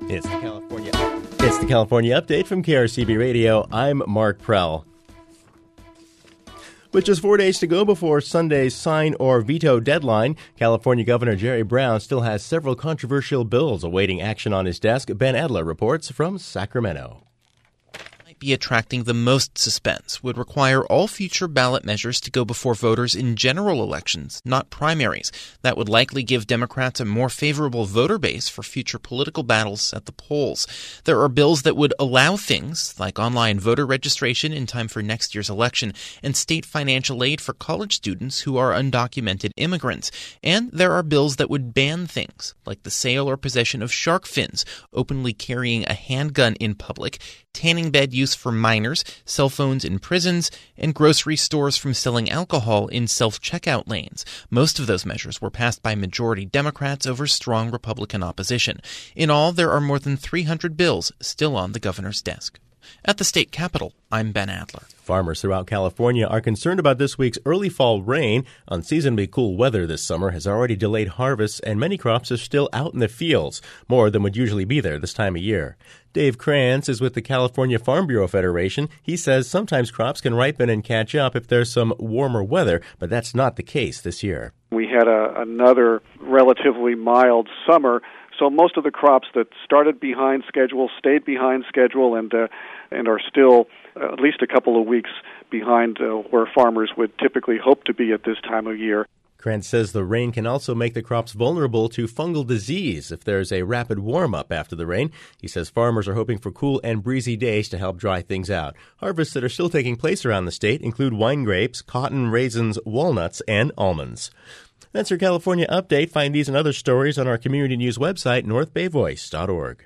It's the California Update from KRCB Radio. I'm Mark Prell. With just 4 days to go before Sunday's sign or veto deadline, California Governor Jerry Brown still has several controversial bills awaiting action on his desk. Ben Adler reports from Sacramento. Be attracting the most suspense would require all future ballot measures to go before voters in general elections, not primaries. That would likely give Democrats a more favorable voter base for future political battles at the polls. There are bills that would allow things like online voter registration in time for next year's election and state financial aid for college students who are undocumented immigrants. And there are bills that would ban things like the sale or possession of shark fins, openly carrying a handgun in public, tanning bed use for minors, cell phones in prisons, and grocery stores from selling alcohol in self-checkout lanes. Most of those measures were passed by majority Democrats over strong Republican opposition. In all, there are more than 300 bills still on the governor's desk. At the state capitol, I'm Ben Adler. Farmers throughout California are concerned about this week's early fall rain. Unseasonably cool weather this summer has already delayed harvests, and many crops are still out in the fields, more than would usually be there this time of year. Dave Krantz is with the California Farm Bureau Federation. He says sometimes crops can ripen and catch up if there's some warmer weather, but that's not the case this year. We had another relatively mild summer, so most of the crops that started behind schedule stayed behind schedule and are still at least a couple of weeks behind where farmers would typically hope to be at this time of year. Krantz says the rain can also make the crops vulnerable to fungal disease if there's a rapid warm-up after the rain. He says farmers are hoping for cool and breezy days to help dry things out. Harvests that are still taking place around the state include wine grapes, cotton, raisins, walnuts, and almonds. That's your California Update. Find these and other stories on our community news website, northbayvoice.org.